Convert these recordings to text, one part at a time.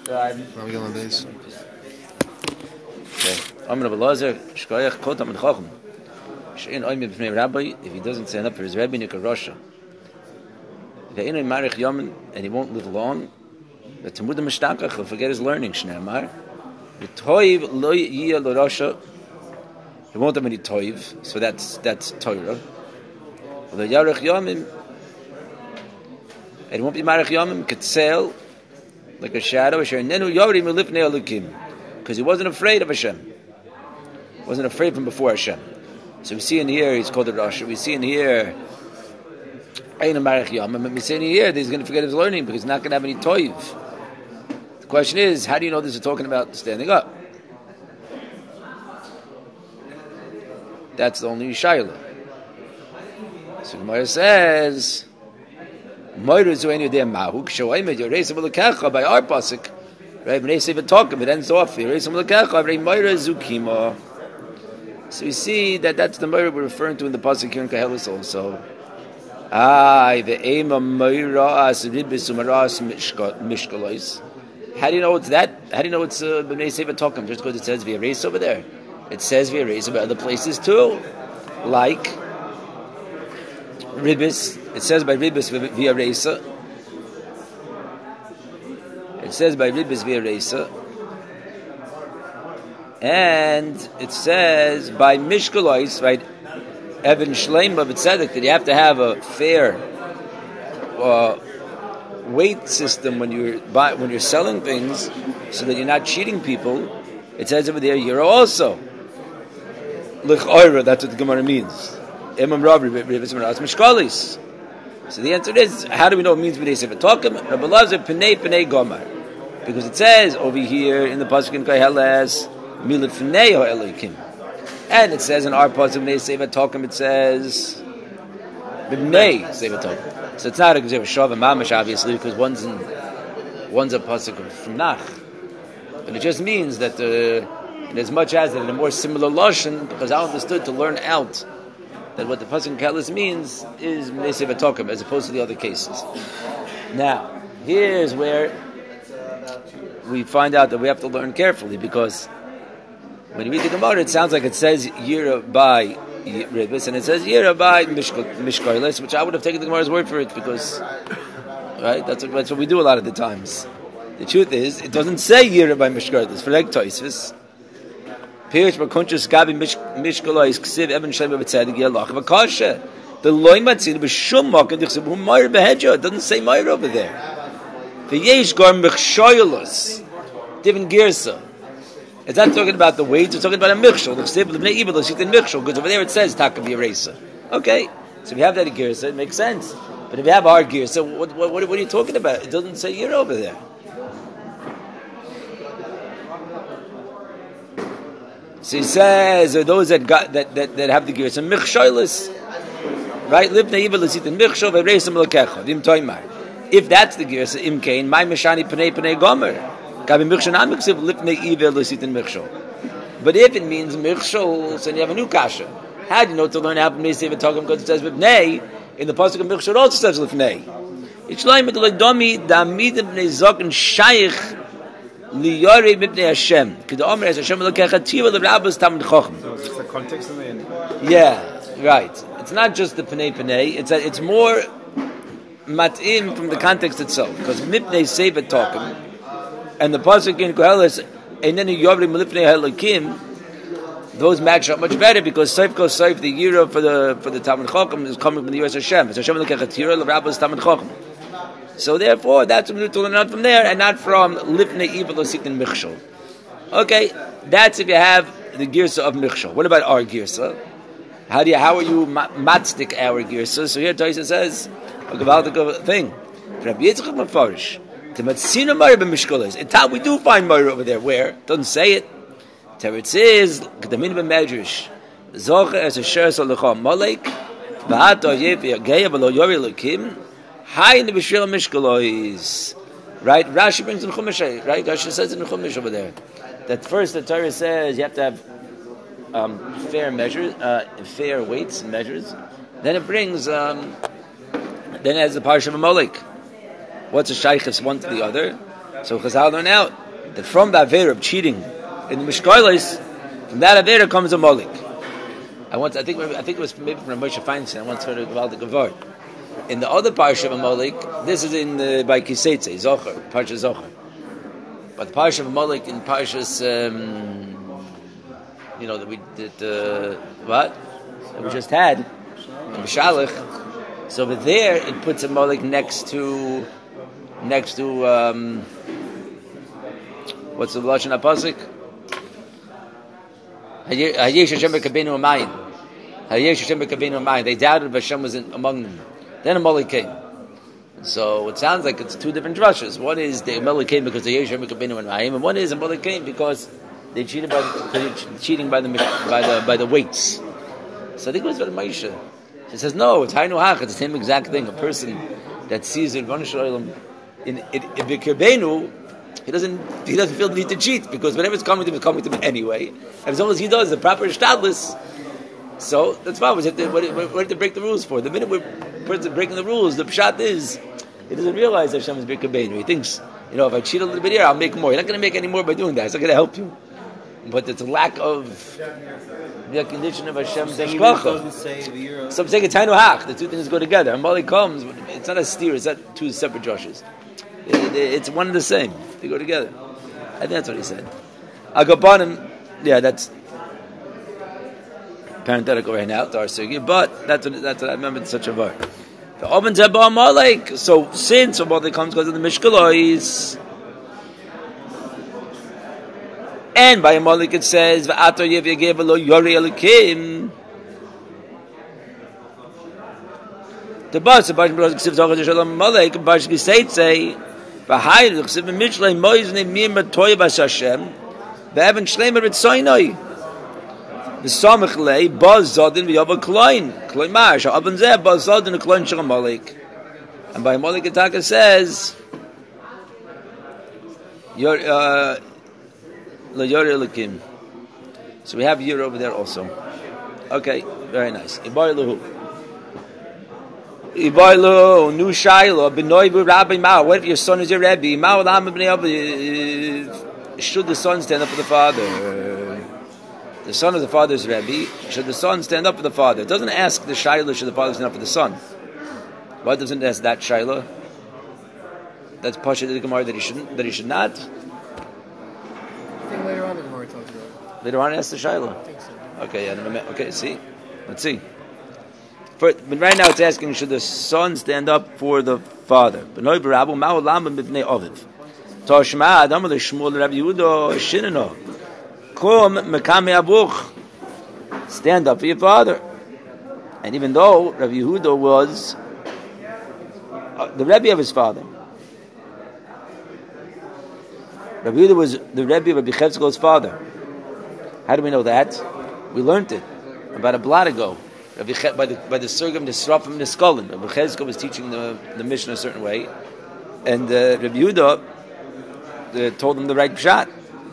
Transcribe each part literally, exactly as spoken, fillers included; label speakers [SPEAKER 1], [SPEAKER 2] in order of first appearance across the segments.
[SPEAKER 1] Now we go on base.
[SPEAKER 2] Okay. Amr Abelazar, Shkoyach Kot Amid Chochem. Shein Oymid B'nei Rabbi, if he doesn't stand up for his Rebbe, Nika Rosha. Ve'inoi Marich Yomen, and he won't live long. Ve'tamud M'shtakach, he'll forget his learning, Shnei Amar. Ve'toiv lo yiyah lo Rosha, he won't have any toiv, so that's that's Torah. Ve'yarech Yomen, and he won't be Marich Yomen, Ketzel, like a shadow, She'inenu Yorim Elifnei Elokim. Because he wasn't afraid of Hashem. Wasn't afraid from before Hashem. So we see in here, he's called a Rasha. We see in here, Ein Marich Yom. We see in here that he's going to forget his learning because he's not going to have any toiv. The question is, how do you know this is talking about standing up? That's the only Shaila. So Gemara says, Moira Zuenu De Mahuk, Shoaimed Yoresim L'Kecha, by our pasuk. Right, when they say v'talkim, it ends off here. So we see that that's the Moira we're referring to in the pasuk here in Koheles also. Ah, the aim of Moira as ribis umaras mishkalois. How do you know it's that? How do you know it's when they say v'talkim? Just because it says v'yareis over there, it says v'yareis over other places too, like ribis. It says by ribis v'yareisa. It says by Ribis V'Yareisa, and it says by Mishkalois, right? Evan Shleim of Tzedek, that you have to have a fair uh, weight system when you're buy, when you're selling things, so that you're not cheating people. It says over there, you're also L'ch'oira. That's what the Gemara means. Imam Rav Ribis Mishkalis. So the answer is, how do we know it means B'nei Sefer Tokim? Rabbi Lazar Pnei Pnei Gomar. Because it says over here in the pasuk in Koheles, Milifnei Ha'elokim. And it says in our pasuk B'nei Sefer Tokim, it says B'nei Sefer Tokim. So it's not a Gzeir Shav Mamash, obviously, because one's in one's a pasuk from Nach. But it just means that uh, in as much as that in a more similar lashon, because I understood to learn out that what the pasuk in Koheles means is B'nei Sefer Tokim, as opposed to the other cases. Now, here's where we find out that we have to learn carefully, because when you read the Gemara, it sounds like it says Yira by Ribis, and it says Yira by Mishkailis, which I would have taken the Gemara's word for it, because, right, that's what, that's what we do a lot of the times. The truth is, it doesn't say Yira by Mishkailis, for like Toisvis. Pirish Bakunchus Gabi Mishkailis, Ksiv, Evan Shem Betzedig, Yalach, Vakasha. The Loim Matzin, B'Shum Mak, and Dichsib, Hu Meir Behedja, it doesn't say Meir over there. The Yesh Gar Mechshoylos, different Girsa. It's not talking about the weights, it's talking about a Mechshol. Because over there it says Takav Yeresa. Okay, so if you have that in Girsa, it makes sense. But if you have our Girsa, what, what, what, what are you talking about? It doesn't say Yer over there. So he says, are those that got that, that, that have the Girsa, Mechshoylos, right? Libna Iba Lasitin Mechshol, Vereisa Melakecha, Dim Toimar. If that's the Girsa Imkain, my Mishani Pnei Pnei Gomer. Gabi Michshon Am Miksiv Lipnei Ivel Lisitin Michshol. But if it means Michshol, so you have a new kasha. How do you know to learn how Pnei Sefer Tokim? Because it says Lipnei, in the pasuk of Michshol also says Lipnei. It's like with Domi Damid Pnei Zokin Shaykh Liyore Mipnei Hashem. Because the Omer has Hashem Lekecha Tiva LeRabbos Tamid Chochem.
[SPEAKER 3] So it's the context in the end.
[SPEAKER 2] Yeah, right. It's not just the Pnei Pnei. It's a, it's more mat'im from the context itself, because mipnei sefer tokim and the pasuk in Koheles einenu yovrim milifnei halakim, those match up much better, because seif goes seif, the year for the for the Talmud Chacham is coming from the U S Hashem. It's Hashem lekechatira l'rabbos Talmud Chacham. So therefore, that's what we need to learn out from there, and not from lifnei ibel ositin michshol. Okay, that's if you have the girsa of michshol. What about our girsa? How do you how are you matzik our girsa? So here Taisa says a gewaltige thing. Rabbi Yitzchak Mefarish, the Matzina Meir b'Mishkolos. It's how we do find Meir over there. Where? Doesn't say it. Teretz is Kedamin b'Medrash. Zocher as a sheres alecha Molek. V'at oyev yageya v'lo yori lekim. Hay in the b'shvil Mishkolos. Right? Rashi brings in Chumash. Right? Rashi says in Chumash over there that first the Torah says you have to have um, fair measures, uh, fair weights and measures. Then it brings. Um, Then it has the parsha of Amalek. What's a shaykhis one to the other? So Chazal learn out that from the Avera of cheating in the Mishkolos, from that Avera comes a Molik. I want. I think. I think it was maybe from Moshe Feinstein. I once heard of the Gavar. In the other parsha of Amalek, this is in uh, by Kiseitze Zocher, Parsha Zocher. But the parsha of Amalek in Parshas, um, you know that we did uh, what that we just had in Mishalech. So over there it puts Amalek next to next to um, what's the lashon hapasik? Hayesh Hashem b'kabeinu amayim. Hayesh Hashem b'kabeinu amayim. They doubted if Hashem was in, among them. Then Amalek came. So it sounds like it's two different drushes. One is the Amalek came because the Hayesh Hashem b'kabeinu amayim, and one is Amalek came because they cheated by the, cheating by the by the by the weights. So I think it was by the Moshe. He says no, it's Hainu Hach. It's the same exact thing. A person that sees it, in in in b'kabeinu. He doesn't. He doesn't feel the need to cheat because whatever's coming to him is coming to him anyway. And as long as he does the proper shtadlis, so that's fine. What do you to break the rules for? The minute we're breaking the rules, the pshat is he doesn't realize that Hashem is b'kabeinu. He thinks, you know, if I cheat a little bit here, I'll make more. You're not going to make any more by doing that. It's not going to help you. But it's a lack of the condition of Hashem's hashgacha. Some say it's hainu hach. The two things go together. Amalek comes. It's not a steer. It's not two separate joshes. It's one and the same. They go together. I think that's what he said. Agabanim, yeah, that's parenthetical right now, but that's what, that's what I remember in such a var. The Oben Zeba Amalek. So since Amalek comes because of the Mishkalois, and by Amalek it says V'ato Yev Yegev Lo Yori Elikim. The bus of Bash Bros Ksiv Zochar Shalom Amalek Bash Giseitze. V'hayr Ksiv Mishlei Moizne Mir Matoy Bas Hashem Ve'evan Shleimer Ritzoynoi V'samech Lei Baz Zodin V'yava Kloin Kloin Mash Ha'aben Zeh Baz Zodin Kloin Shal Amalek. And by Amalek Ataka says Yor uh Lo Yori Elikim. So we have Yor over there also. Okay, very nice. Ibar Luhu Ibaylo, Nu Shailo, Benoibu Rabbi Mao. What if your son is your Rebbe? Mao Lam should the son stand up for the father? The son of the father is Rebbe. Should the son stand up for the father? It doesn't ask the Shaila, should the father stand up for the son? Why doesn't it ask that Shaila? That's Pasha the Gemara that he shouldn't, that he should not.
[SPEAKER 1] I think later on the Gemara talks about it.
[SPEAKER 2] Later on, ask the Shaila.
[SPEAKER 1] I think so.
[SPEAKER 2] Okay, yeah, okay, see. Let's see. For, but right now it's asking, should the son stand up for the father? Stand up for your father. And even though Rabbi Yehuda was uh, the Rebbe of his father, Rabbi Yehuda was the Rebbe of Rabbi Cheskel's father. How do we know that? We learned it about a blot ago. By the by the Surgim, the Srafim, the Skolin. Rabbi Cheskel was teaching the the mission a certain way, and uh, Rabbi Yehuda uh, told him the right pshat.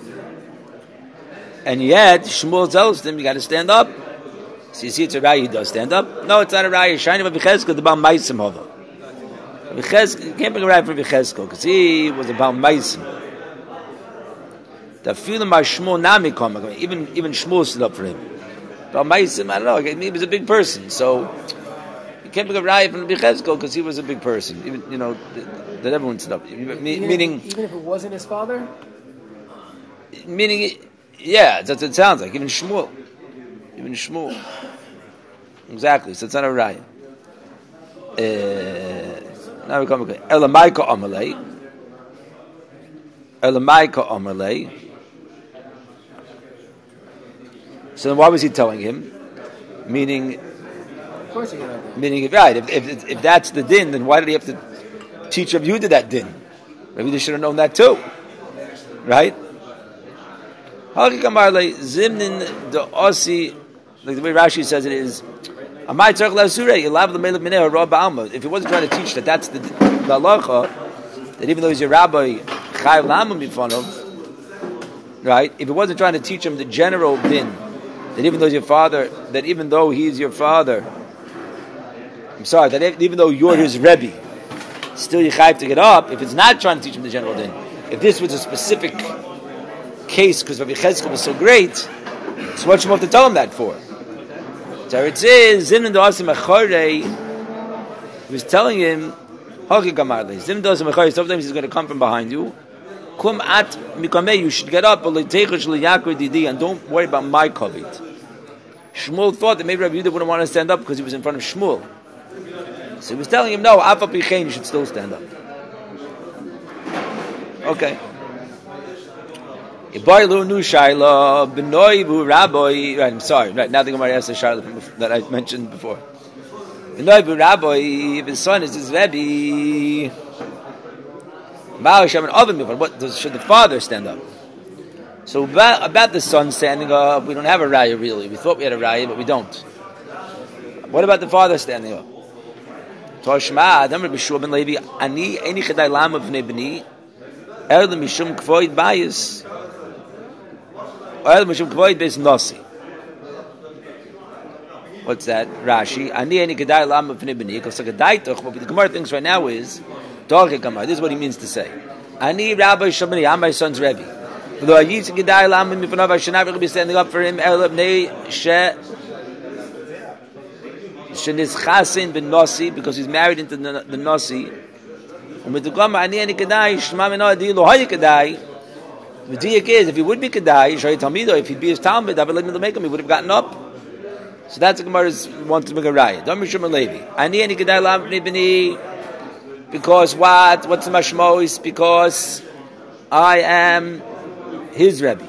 [SPEAKER 2] And yet Shmuel tells him, "You got to stand up." So you see, it's a raya. He does stand up. No, it's not a raya. Shining Rabbi Cheskel the Baal Maisim Hova. Rabbi Cheskel, you can't bring a raya for Rabbi Cheskel because he was a Baal Maisim. The feeling by Shmuel Nami come even even Shmuel stood up for him. But Maisim, I don't know. He was a big person, so you can't pick a raya from Rabbi Cheskel because he was a big person. Even you know that everyone stood up.
[SPEAKER 1] Even
[SPEAKER 2] meaning,
[SPEAKER 1] if, even if it wasn't his father.
[SPEAKER 2] Meaning, yeah, that's what it sounds like. Even Shmuel, even Shmuel, exactly. So it's not a raya. Uh, now we come. Elamaika Amalei. Elamaika Amalei. So then why was he telling him? Meaning,
[SPEAKER 1] Of course he can.
[SPEAKER 2] Meaning, right, if, if if that's the din, then why did he have to teach Rabbi Yehuda that din? Maybe they should have known that too. Right? Zimnin the Osi, like the way Rashi says it is, if he wasn't trying to teach that that's the, the halacha, that even though he's your rabbi, chayav l'amim in front of, right? If he wasn't trying to teach him the general din, that even though he's your father, that even though he's your father, I'm sorry, that even though you're his rebbe, still you chayav to get up. If it's not trying to teach him the general din, if this was a specific case because Rabbi Cheskel was so great, so what should we have to tell him that for? So it says, Zimnan Dosim Achorei, he was telling him, Hoki Gamarle, Zimnan Dosim Achorei, sometimes he's going to come from behind you. Kum at Mikameh, you should get up, and don't worry about my kovit. Shmuel thought that maybe Rabbi Yehuda wouldn't want to stand up because he was in front of Shmuel. So he was telling him, no, Afa Pichein, you should still stand up. Okay. Right, I'm sorry. Right now, the Gemara asks the Shaila that I mentioned before. If his son is his Rebbe, what does, should the father stand up? So about, about the son standing up, we don't have a raya really. We thought we had a raya, but we don't. What about the father standing up? Toshma, Adam Rabbi Shua ben Levi, ani eni chedai lama v'nei b'ni, el mishum kvoid bayis. What's that? Rashi. Ani ani kedai lama v'nei b'ni. Because the kedai toch. What the Gemara thinks right now is dog Gemara. This is what he means to say. Ani Rabbi Shamani. I'm my son's Rebbe. Although I used to kedai lama mifanav, I should not be standing up for him. El b'nei she shenis chasin ben nasi, because he's married into the, the nasi. And with the Gemara, ani ani kedai shma min adi lo hay kedai. The diak is, if he would be kedai, Shari Talmido, if he'd be his Talmud, I would let him make him, he would have gotten up. So that's the Gemara wants to make a raya. Don't Mishum Levi. Ani ani kedai lam b'nei b'ni, because what? What's the mashmos? Because I am his Rebbe.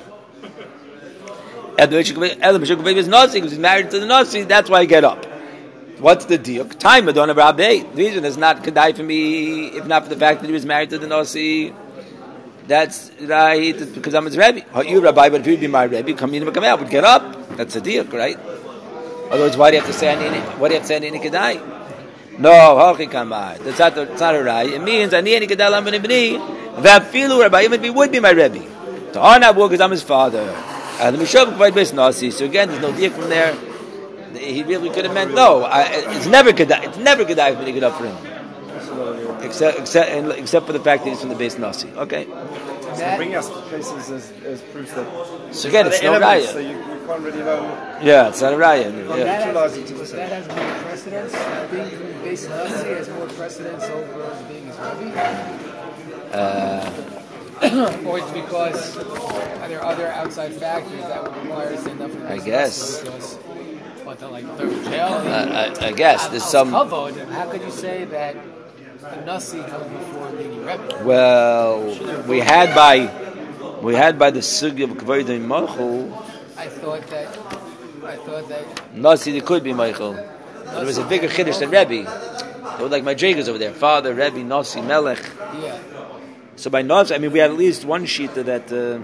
[SPEAKER 2] Elam Mishum is Nasi, because he's married to the Nasi, that's why I get up. What's the diak? Time Adon of Rabbi. The reason is not kedai for me, if not for the fact that he was married to the Nasi. That's right, it's because I'm his Rebbe. You Rabbi, but if you'd be my Rebbe, come in and come out, would get up. That's a deal, right? Otherwise, why do you have to say Ani? Why do you have to say Ani Kedai? No, Hochi Kamai. That's not that's not a right. It means Ani Ani Kedai Lam B'nei B'ni. That filu Rabbi, even if he would be my Rebbe. To honor because I'm his father. And the Mishab Kavod Beis Nasi. So again, there's no deal from there. He really could have meant no. I, it's never Kedai. It's never Kedai for me to get up for him. Except, except, except for the fact that he's from the base Nasi. Okay.
[SPEAKER 3] So bring us cases as, as proofs that.
[SPEAKER 2] So again, it's no
[SPEAKER 3] elements,
[SPEAKER 2] raya.
[SPEAKER 3] So you, you can't really know.
[SPEAKER 2] Yeah, it's not a raya. Yeah.
[SPEAKER 1] That, has, that has more precedence. Being from the base Nasi has more precedence over being his Rebbe.
[SPEAKER 2] Uh,
[SPEAKER 1] or it's because are there other outside factors that would require stand up for the
[SPEAKER 2] I
[SPEAKER 1] base
[SPEAKER 2] guess.
[SPEAKER 1] Nasi? What, to like throw in jail?
[SPEAKER 2] Uh, I, I guess there's some.
[SPEAKER 1] How could you say that the Nasi comes before being a Rebbe?
[SPEAKER 2] Well, we had by we had by the sugi of Kavod and Malchul.
[SPEAKER 1] I thought that I thought that
[SPEAKER 2] Nasi there could be Michael. But it was a bigger chiddush than Rebbe. They were like my Jagas over there, father Rebbe Nasi Melech.
[SPEAKER 1] Yeah.
[SPEAKER 2] So by Nasi, I mean we had at least one sheet that. Uh,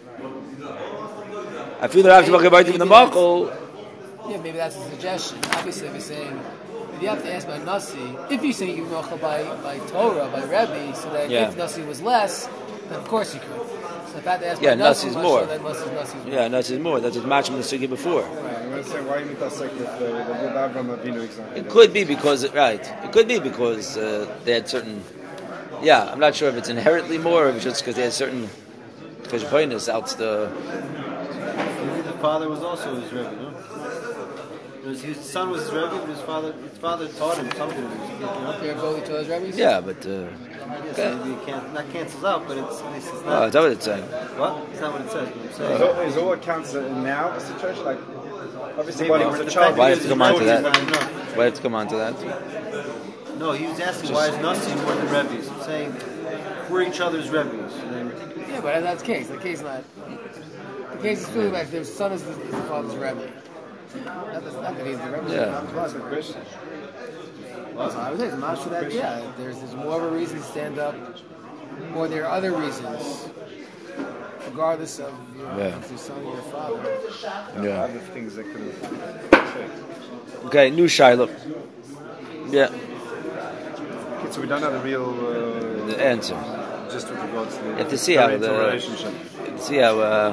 [SPEAKER 2] I feel that after Kavod and the Malchul.
[SPEAKER 1] Yeah, maybe that's a suggestion. Obviously, if you're saying, if you have to ask by Nasi, if you say you know by, by Torah, by Rebbe, so that
[SPEAKER 2] yeah.
[SPEAKER 1] if Nasi was less, then of course you could. So if I had to ask
[SPEAKER 2] yeah,
[SPEAKER 1] by Nasi,
[SPEAKER 2] Nasi's more.
[SPEAKER 1] then Nasi's Nasi's more.
[SPEAKER 2] Yeah, Nasi's more. That's as much from the sugi before.
[SPEAKER 3] Right, I'm going to say, why you meet us like with the, the Avram Avinu example?
[SPEAKER 2] It could be because, right, it could be because uh, they had certain, yeah, I'm not sure if it's inherently more or if it's just because they had certain, because your point is out the...
[SPEAKER 4] The father was also his Rebbe, no? Was, his son was his Rebbe, but his father, his father taught him something. You know?
[SPEAKER 1] Fair go to his Rebbe's?
[SPEAKER 2] Yeah, but... Uh,
[SPEAKER 4] Yes,
[SPEAKER 2] okay.
[SPEAKER 4] maybe it can't, not cancels out, but it's, at least it's
[SPEAKER 2] Oh,
[SPEAKER 4] not.
[SPEAKER 2] is that what it's saying?
[SPEAKER 4] What? It's not what it says. What I'm saying.
[SPEAKER 3] Is all, is all it counts as now a situation? Like, obviously,
[SPEAKER 4] Maybe,
[SPEAKER 3] when he
[SPEAKER 4] but
[SPEAKER 3] was a
[SPEAKER 4] the
[SPEAKER 3] child,
[SPEAKER 4] fact
[SPEAKER 2] Why
[SPEAKER 4] that
[SPEAKER 2] have to
[SPEAKER 4] he
[SPEAKER 2] come
[SPEAKER 4] was
[SPEAKER 2] on to
[SPEAKER 4] Rebbe is
[SPEAKER 2] that?
[SPEAKER 4] not enough.
[SPEAKER 2] Why have to come on to that?
[SPEAKER 4] No, he was asking why is Nasi more than Rebbe's. I'm saying we're each other's Rebbe's. And then,
[SPEAKER 1] Yeah, but that's the case. The case is not... The case is feeling like their son is the, is the father's Rebbe. Not that, not that he's the Rebbe.
[SPEAKER 2] Yeah.
[SPEAKER 3] that's a question.
[SPEAKER 1] So I would say, I'm not sure that, yeah, there's, there's more of a reason to stand up, or there are other reasons, regardless of your,
[SPEAKER 2] Yeah.
[SPEAKER 1] if your son or your father.
[SPEAKER 2] Yeah.
[SPEAKER 3] Other things that could have.
[SPEAKER 2] Okay, new Shiloh. Yeah,
[SPEAKER 3] Okay, so we don't have a real uh,
[SPEAKER 2] the answer.
[SPEAKER 3] just with regards to the
[SPEAKER 2] You have to see how
[SPEAKER 3] parental
[SPEAKER 2] the-
[SPEAKER 3] relationship.
[SPEAKER 2] See how uh,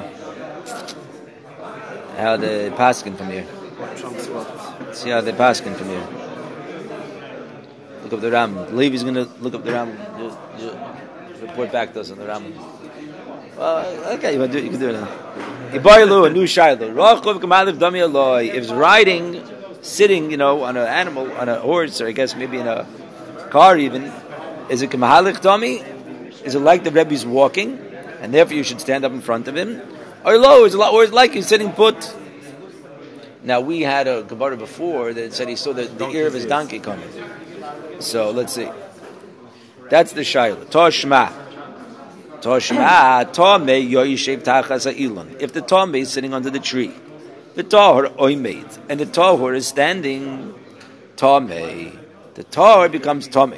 [SPEAKER 2] how the paskin from here.
[SPEAKER 3] What trumps what?
[SPEAKER 2] See how they paskin from here. Look up the Ram. Levi's going to look up the Ram. report back to us on the Rambam. Well, okay, you can do it. You can do it now. Ibaylu, a new Shiloh. Rachov Kamalif Dami Aloi. If it's riding, sitting, you know, on an animal, on a horse, or I guess maybe in a car even, is it Kamahalik Dami? Is it like the Rebbe's walking, and therefore you should stand up in front of him? Or low, is it or is it like he's sitting put? Now we had a Gemara before that said he saw the, the ear of his donkey coming. So let's see. That's the Shiloh. Toshma. Toshma, Tome Yoishev Tachas Ilon. If the Tome is sitting under the tree, the Tahor Oimed, and the Tahor is standing, Tome, the Tahor becomes Tome.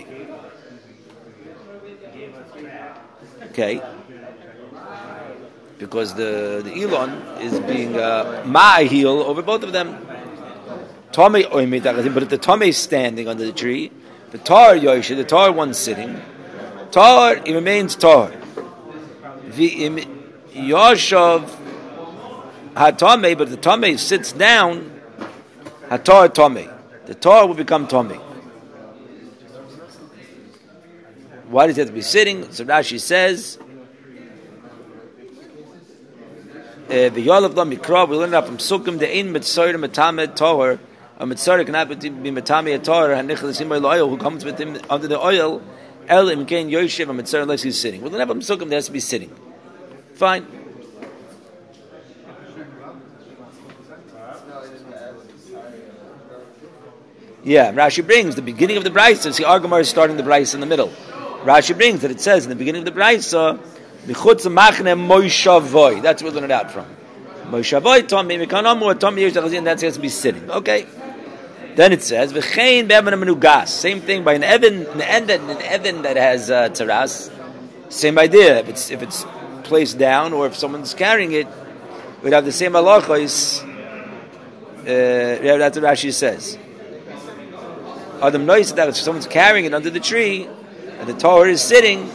[SPEAKER 2] Okay, because the the Elon is being uh, ma'ahil over both of them. Tome Oimed, but if the Tome is standing under the tree, the Tahor Yoishev, the Tahor one sitting, Tahor, it remains Tahor. The Yoshav Hatame, but the Tame sits down, Hatar Tame. The Tar will become Tame. Why does it have to be sitting? So Rashi says, the Yolav Lam Mikra, we learn that from Sukkim, the Ein Mitzor Matame Tahor, a Mitzor cannot be Matame Tahor, Hanichel Simay oil, who comes with him under the oil, El Imkain Yoshev, a Mitzor, unless he's sitting. We learn that from Sukkim, there has to be sitting. Fine. Yeah, Rashi brings the beginning of the Brisa. See, Argamar is starting the Brisa in the middle. Rashi brings that it says in the beginning of the Brisa, Michutz Machne Moishavoy. That's where we learn it out from. Moishavoy, Tommy, Mikanamu, Tommy, and that has to be sitting. Okay. Then it says, V'chein be'evan menugas. Same thing by an Evan, an Evan, an Evan that has uh, taras. Same idea. If it's if it's placed down, or if someone's carrying it, we'd have the same halachos. Uh, that's what Rashi says. Adam knows that if someone's carrying it under the tree, and the Torah is sitting,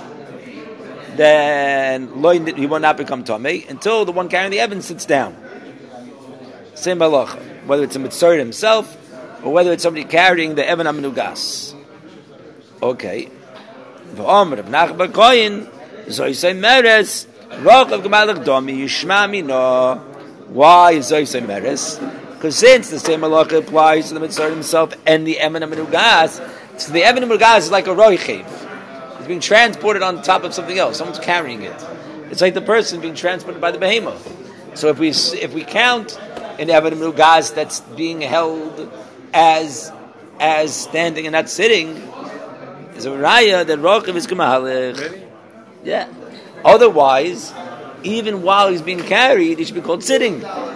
[SPEAKER 2] then he will not become Tomei until the one carrying the Evan sits down. Same halacha. Whether it's a Mitzor himself, or whether it's somebody carrying the Evan Amenugas. Okay. V'omer of Nachbar Koyin, Zoysei Meres, Roch of Gemalach Domi, Yishma Mino. Why Zoysei Meres? Because since the same halacha applies to the Mitzor himself and the Evan Amenugas, so the Evan Amenugas is like a Roichev. It's being transported on top of something else. Someone's carrying it. It's like the person being transported by the behemoth. So if we if we count an Evan Amenugas that's being held as as standing and not sitting, is a raya that Rochev is Gemahalech.
[SPEAKER 3] Really?
[SPEAKER 2] Yeah. Otherwise, even while he's being carried, he should be called sitting.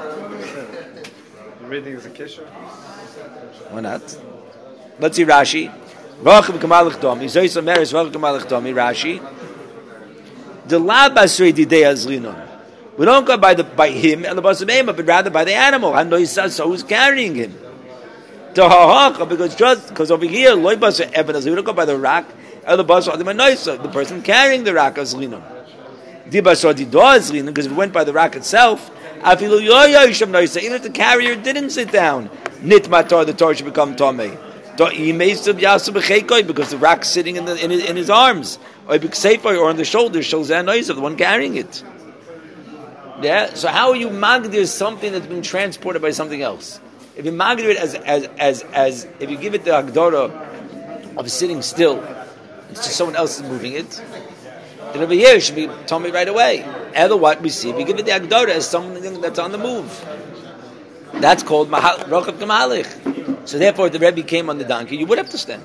[SPEAKER 3] The reading is a kisha.
[SPEAKER 2] Why not? Let's see Rashi. Rochev Gemahalech Domi. Zoysa Meres Rochev Gemahalech Domi. Rashi. The la basrei didei azlinon. We don't go by the by him and the basrei, but rather by the animal. And so who's carrying him? Because just because over here, loy basrei evidence. We don't go by the rock and the basrei the person carrying the rock azlinon. Di basrei dido azlinon, because if it went by the rock itself, afilu yoyo yishem noisa. Even if the carrier didn't sit down, nit matar, the Torah should become tomei. Because the rock's sitting in the in his, in his arms, or on the shoulders, shows the noise of the one carrying it. Yeah. So how are you magdir something that's been transported by something else? If you magdir it as as as as if you give it the agdora of sitting still, it's just someone else is moving it. Then over here it should be told me right away. Otherwise, we see if you give it the agdora as something that's on the move. That's called Rochev Gemahalech. So therefore, if the Rebbe came on the donkey, you would have to stand.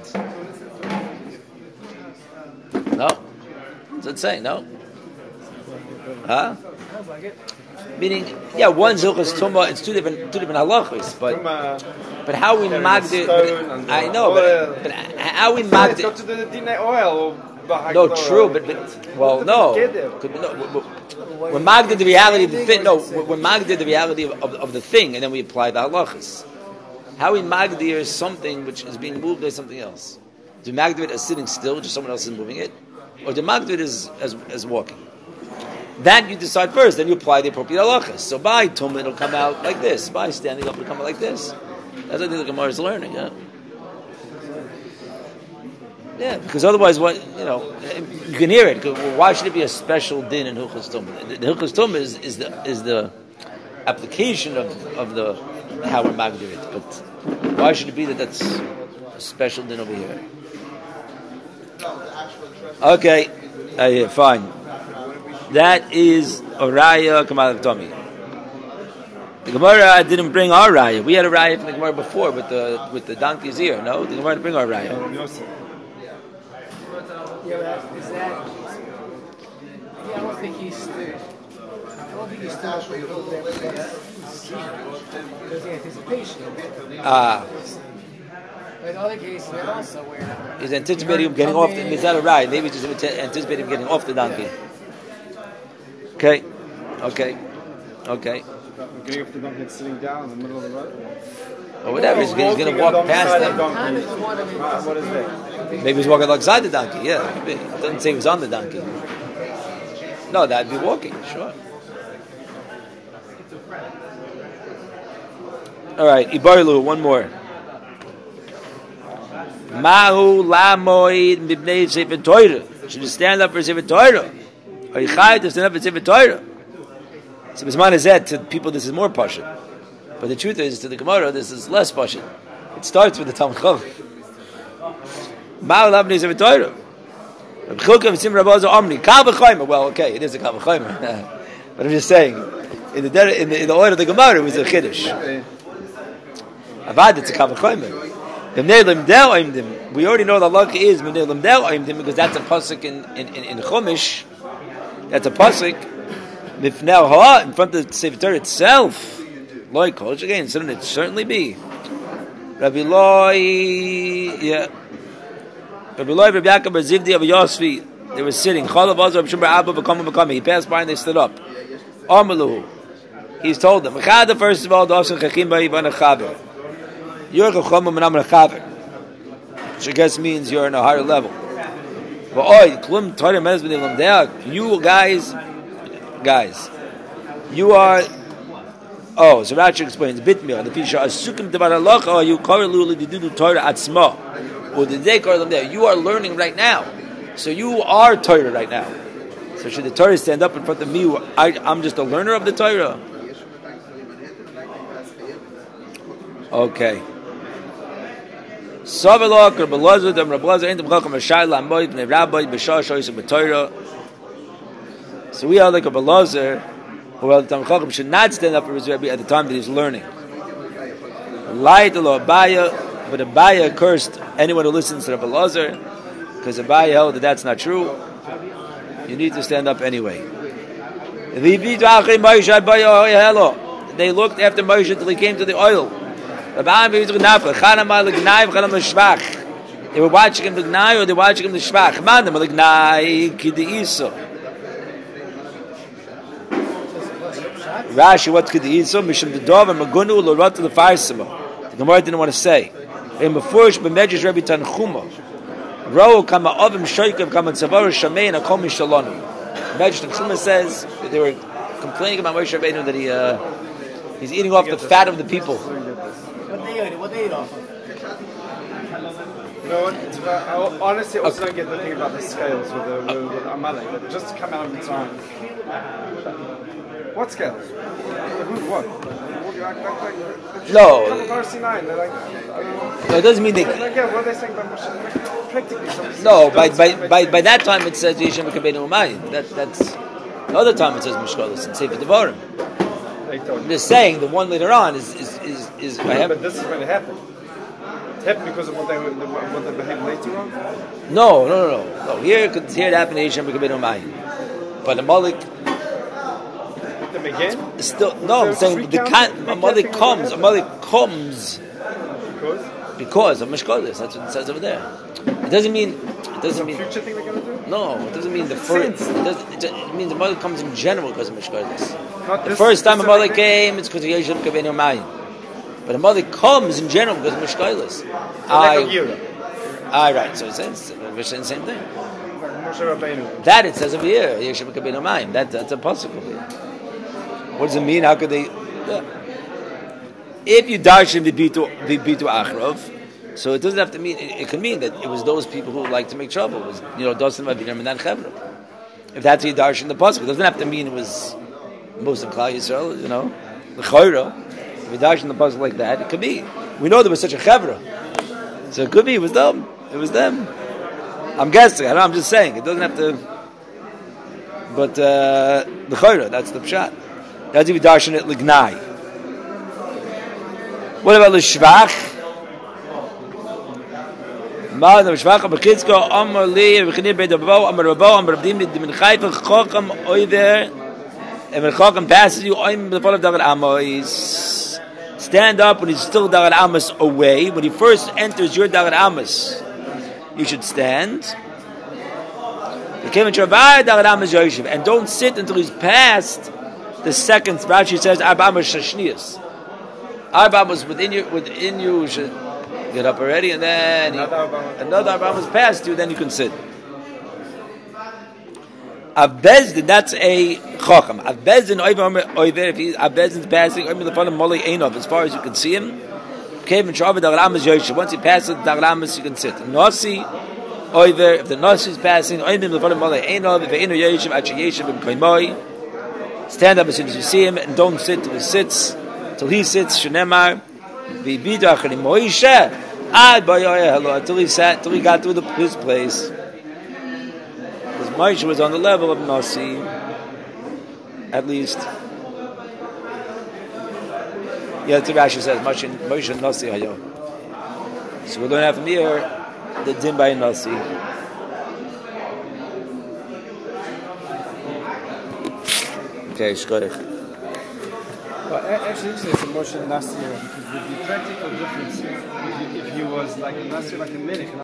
[SPEAKER 2] No? What's it say? No? Huh? Meaning, yeah, one Zilchas Tumah, it's two different two different halachos, but but how we magdir, I know, but, but how we magdir.
[SPEAKER 3] Go to the dinner oil.
[SPEAKER 2] No, true, but, but well, no. Could, no we're magdir the reality of the thing. No, we're magdir the reality of, of, of the thing, and then we apply the halachas. How we magdir is something which is being moved by something else. Do magdir it as sitting still, just someone else is moving it, or do magdir it as, as as walking? That you decide first, then you apply the appropriate halachas. So by tumah it'll come out like this. By standing up it'll come out like this. That's what I think the Gemara is learning. Yeah. Yeah, because otherwise, what you know, you can hear it. Why should it be a special din in Hilchos Tumah? The Hilchos Tumah is, is the is the application of, of the how we're magdir it. But why should it be that that's a special din over here? Okay, uh, yeah, fine. That is a raya kamal Tommy. The Gemara didn't bring our raya. We had a raya from the Gemara before with the with the donkey's ear. No, the Gemara didn't bring our raya.
[SPEAKER 1] Yeah, but is that? Yeah, I don't think he's still. I don't think he's still there's the anticipation.
[SPEAKER 2] Ah.
[SPEAKER 1] But in other cases, but also where
[SPEAKER 2] he's anticipating him getting off. The, is that a ride? Maybe he's just anticipating him getting off the donkey. Okay, okay, okay.
[SPEAKER 3] Getting off the donkey and sitting down in the middle of the road.
[SPEAKER 2] Or whatever. He's going to walk past them.
[SPEAKER 3] What is that?
[SPEAKER 2] Maybe he's walking alongside the donkey. Yeah, it doesn't say he was on the donkey. No, that'd be walking. Sure. All right, Ibarilu. One more. Mahu lamoid mibnei sefer Torah. Should you stand up for sefer Torah? Are you chayav to stand up for sefer Torah? So Bisman is that to people. This is more pashut. But the truth is, to the Gemara, this is less pashut. It starts with the Talmud Chacham. Well, okay, it is a Kal V'chomer. But I'm just saying, in the in the, in the order of the Gemara, it was a Chiddush. Avad, it's a Kal V'chomer. We already know that Allah is because that's a pasuk in in in, in Chumash. That's a pasuk in front of the Sefer Torah itself. Loi Kodesh again, shouldn't it certainly be? Rabbi Loi, yeah. Rabbi Loi, Rabbi Yaakov, Rabbi Zivdi, Rabbi Yosfi, they were sitting. Chalav Azar, Rabbi Shimber, Abba, V'kama, V'kama. He passed by and they stood up. Amalu, he's told them, Mechada, first of all, Dovsin Chachim Ba'i B'ana Chaber. You're Chacham B'nam Chaber. Which I guess means you're on a higher level. But oi, Klum Torah Mez B'nei Lamdeach, you guys, guys, you are. Oh, so Rashi explains, Bitmir, the Pisha, Asukim Devar Halacha, or you Korelu L'didu Torah Atzma, or the Day Korelu there. You are learning right now. So you are Torah right now. So should the Torah stand up in front of me? I, I'm just a learner of the Torah. Okay. Savalok, Rabbi Lazar, Rabbi Lazar, Ain't B'chacham Hashai L'Amoy, B'nei Rabbi, B'shah Shoysim B'Torah. So we are like Rabbi Lazar, well, the Talmid Chacham should not stand up for his Rebbe at the time that he's learning. Light to Abaya, but Abaya cursed anyone who listens to Rabbi Lazar, because Abaya held that that's not true. You need to stand up anyway. They looked after Moshe until he came to the oil. They were watching him the Gnai or they were watching him the Shvach. Rashi, what's Kediyisa? Mishum Dedov and Magunu Lorot to the Farsima. The Gemara didn't want to say. In Befurish B'Medrash Rebbe Tanchuma. Ro Kama Ovim Shoykav Kama Tzavar Shamei and Akom Mishalonu. Medrash Tanchuma says that they were complaining about Moshe Rabbeinu that he uh, he's eating off the fat of the people.
[SPEAKER 1] What they ate? What they ate off of?
[SPEAKER 3] No, it's about, I, honestly, I also don't get the thing about the scales with the with, with Amalek. But just to come out of the time. What scales? Who? What?
[SPEAKER 2] No.
[SPEAKER 3] No,
[SPEAKER 2] it doesn't mean they.
[SPEAKER 3] Again, what are they saying about Moshe? Practically,
[SPEAKER 2] no, by by by by that time it says Yishem Mekabeinu Umayim. That that's the other time it says Mishkolos and Sefer Devarim. I'm just saying the one later on is is is, is I have.
[SPEAKER 3] But this is when it happened. It happened because of what they what they behaved later on.
[SPEAKER 2] No, no, no, no. no. Here here it happened Yishem Mekabeinu Umayim, but the Malik.
[SPEAKER 3] Them again?
[SPEAKER 2] Still, no, I'm saying the can, a mother comes, a mother comes
[SPEAKER 3] because
[SPEAKER 2] because of Mishkolis. That's what it says over there. It doesn't mean it doesn't mean
[SPEAKER 3] future thing they're going to do.
[SPEAKER 2] No, it doesn't mean the first. It, doesn't, it, it means the mother comes in general because of Mishkolis. The first time a mother came, it's because of Yeshem Kaveinu Mayim. But a mother comes in general because of Mishkolis. I, I right. So it says we're saying the same thing. That it says over here, Yeshem Kaveinu Mayim. That that's a possible here. What does it mean? How could they? Yeah. If you darshan the bitu the bitu achrov, So it doesn't have to mean. It, it can mean that it was those people who like to make trouble. It was, you know, doesn't have been that chevra. If that's the darshan in the pasuk, it doesn't have to mean it was most of Klal Yisrael. You know, the chayra. If you darshan in the pasuk like that, it could be. We know there was such a chevra, so it could be it was them. It was them. I'm guessing. I know. I'm just saying. It doesn't have to. But uh, the chayra, that's the pshat. That's if you darshan it lignai. What about the shvach? Ma the shvach of Kitzko Amar Li V'Chinir Beit Rabo Amar Rabo Amar Rabdim Min Chayfa Chokam Oiver and when Chokam passes you I'm the fall of David Amos. Stand up when he's still David Amos away. When he first enters your David Amos, you should stand. And don't sit until he's past the second. Rashi says Arba Amos Shashniyas. Arba Amos within you, within you should get up already, and then another Arba Amos past you, then you can sit. Avbezdin, that's a chacham. Avbezdin oiver, if he Avbezdin's passing, oimer the fun molly einov, as far as you can see him. Kevin Shavu Dagar Amos Yoshev. Once he passes Dagar Amos, you can sit. Nasi oiver, if the Nasi is passing, oimer the fun molly einov, if einu Yoshev, achi Yoshev b'mkoimoi. Stand up as soon as you see him, and don't sit till he sits. Till he sits, Shenemar, v'bidach and Moishe, ad bayoyah hello, until he sat, till he got to the, his place. Because Moshe was on the level of Nasi, at least. Yeah, the Rashi says, Moshe, Moshe Nasi hayo. So we learn out from here, the din by Nasi. Okay, shkodich.
[SPEAKER 3] Well, actually, it's a Moshe Nasir because the, the practical difference if he, if he was like a Nasir, like a Melech.